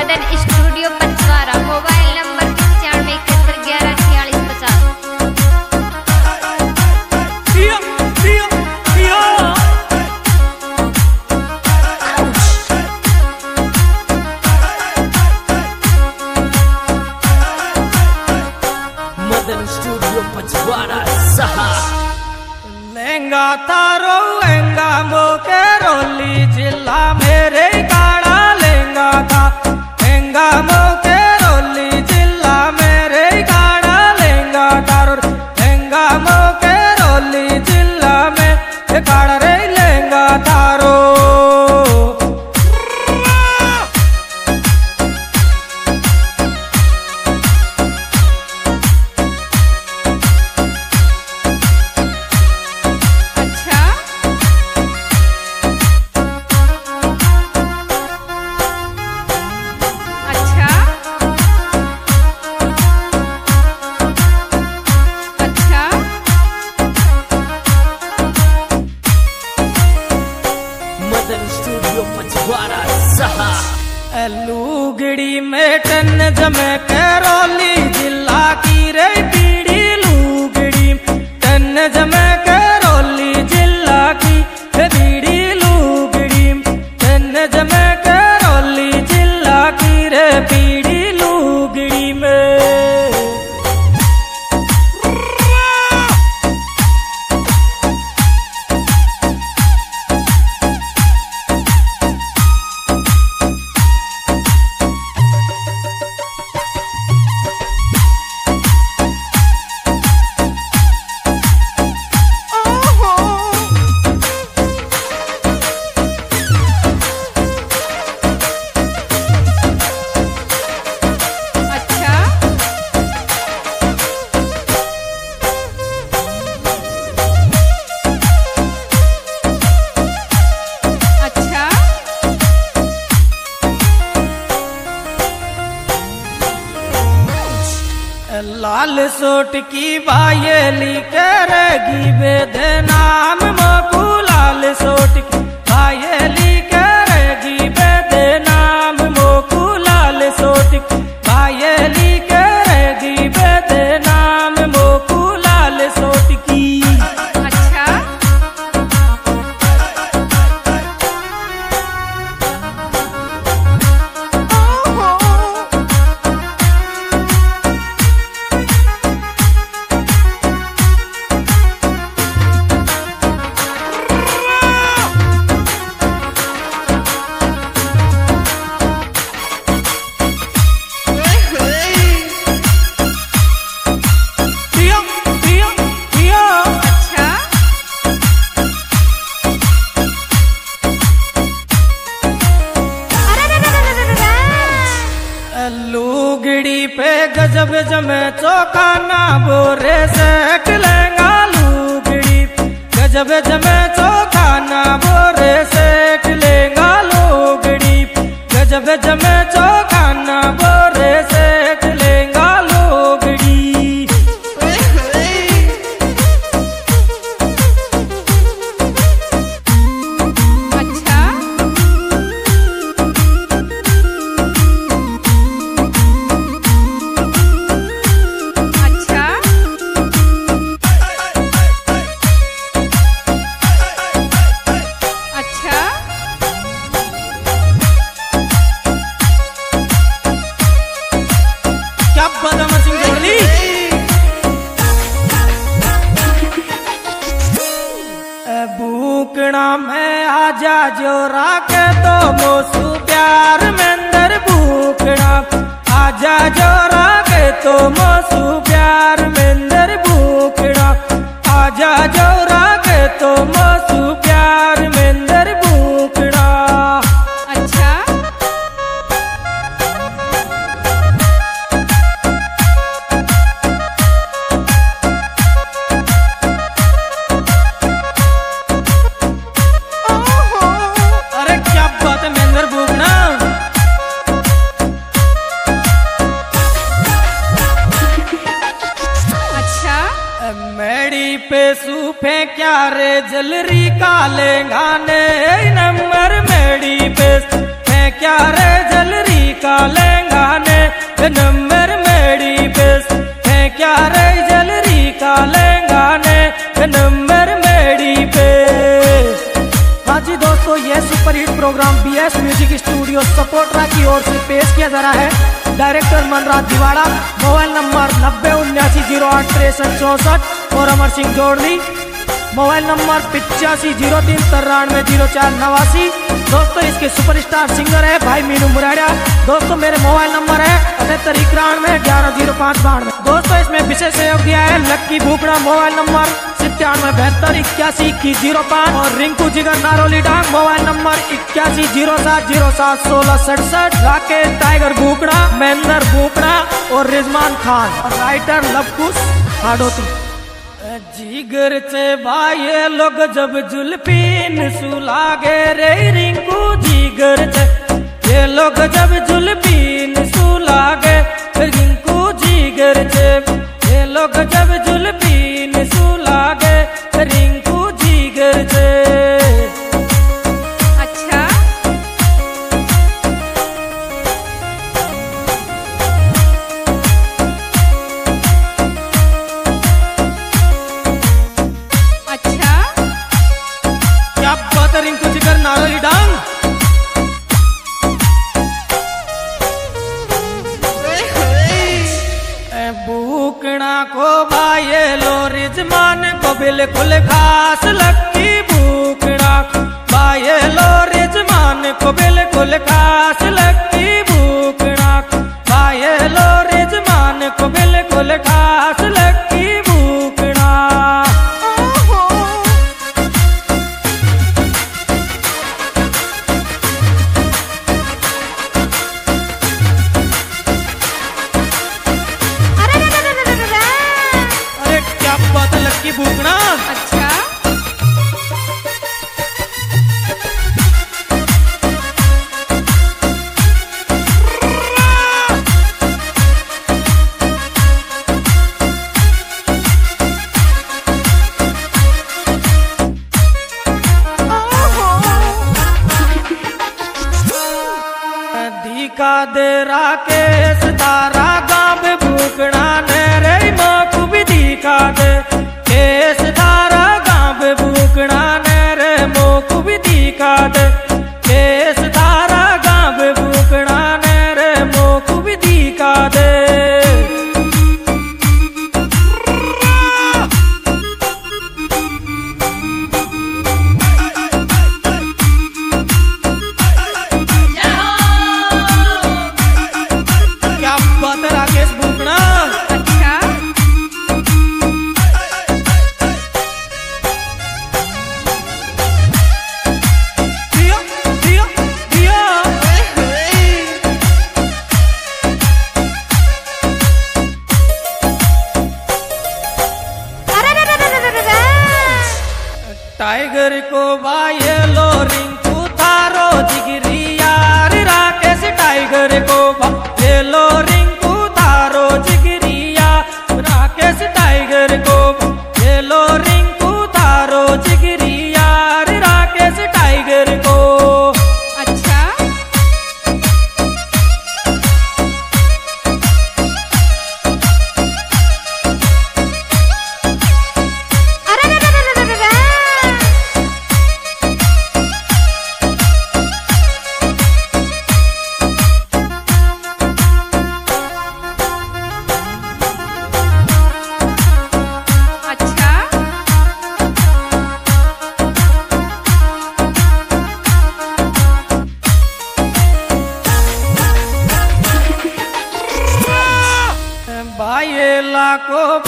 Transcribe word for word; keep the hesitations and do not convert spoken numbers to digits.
मदन studio Pachwara. Mobile number पचानवे इकहत्तर ग्यारह छियालीस पचास। मदन स्टूडियो पचवारा सहा। लहंगा तारो लहंगा मोके रोली जिला मेरे गाड़ा लहंगा था लहंगा मोके रोली जिला मेरे गाड़ा लहंगा तारो लहंगा मोके रोली जिला में गाड़ा रे लहंगा तारो। स्टूडियो पचवारा सहा। लूगड़ी में टन जमे करौली जिला की रे पीड़ी लूगड़ी टन जमे करौली जिला की बीड़ी लूगड़ी टन जमे करौली जिला की रे पीड़ी लूगड़ी में। लाल सोट की बायली करेगी बेदनाम मोकू लाल सोट की बायली करेगी बेदनाम मोकू लाल सोट की बायली करेगी बेदनाम मोकू लाल सोट की। अच्छा लूगड़ी पे गजब जमे चौखाना बोरे सेक लहंगा लूगड़ी गजब जमे चौखाना बोरे सेक लहंगा लूगड़ी गजब जमे चौखाना बोरे सेक लहंगा लूगड़ी। भूकना में आजा जोरा के तो मोसू प्यार में अंदर भूकना आजा जोरा के तो मोसू प्यार में अंदर भूकना आजा जोरा के तो मोसू प्यार में अंदर भूकना। अच्छा पे सूफे क्या रे जलरी काले गाने नंबर मेड़ी पे क्या रे जलरी का का लहंगा ने नंबर मेरी बेस है क्या रे जलरी का लहंगा ने नंबर मेरी पे। हाँ जी दोस्तों, ये super hit program B S music studio Saportra की ओर से पेश किया जा रहा है। Director Manraj Diwada. Mobile number नब्बे उन्यासी जीरो आठ तिरसठ चौसठ और अमर सिंह जोड़ली। मोबाइल नंबर पिचासी जीरो तीन तिरानवे जीरो चार नवासी। दोस्तों इसके सुपरस्टार सिंगर है भाई मीनू मुराड़ा। दोस्तों मेरे मोबाइल नंबर है अठहत्तर इक्यानवे ग्यारह जीरो पाँच बानवे। दोस्तों इसमें विशेष सहयोग दिया है लक्की भूकड़ा। मोबाइल नंबर सत्तानवे बहत्तर इक्यासी इक्कीस जीरो पाँच और रिंकू जिगर नारोली डांग। मोबाइल नंबर इक्यासी जीरो सात जीरो सात सोलह सड़सठ। राकेश टाइगर भूकड़ा, महेंद्र भूकड़ा और रिजमान खान और राइटर लवकुश हाडोती। जिगर से भाई लोग जब जुल्फीन सुलागे रे रिंकू जिगर से ये लोग जब जुल्फीन सुलागे रिंकू जिगर से ये लोग जब जुल्फीन सुलागे रिंकू जिगर से। अच्छा अच्छा क्या बात है रिंकू जिगर नारोली डांग। भूकना को भाई लो रिजमान को बिल्कुल खास लक्की भूकना भाई लो रिजमान को बिल्कुल खास लक्की भूकना भाई लो रिजमान को बिल्कुल खास लक्की भूकना। अरे रे रे रे रे रे। अरे क्या बात है लक्की भूकना। अच्छा दिखा दे राकेश तारा गाँव भूकना ने रे मोकू भी दिखा दे केस तारा गाँव भूकना ने रे मोकू भी दिखा दे केस तारा गाँव भूकना ने रे मोकू भी दिखा दे। क्या बात है राकेश भूकना। अच्छा दिया दिया दिया। अरे रे रे रे रे रे रे। टाइगर को भाई लो रिंकू थारो जिगरी यार राकेश टाइगर को भाई लो रिंकू थारो जिगरी यार राकेश टाइगर को भाई लो रिंकू थारो जिगरी यार राकेश टाइगर को। अच्छा अरे रे रे रे रे रे रे। अच्छा भाई लाखों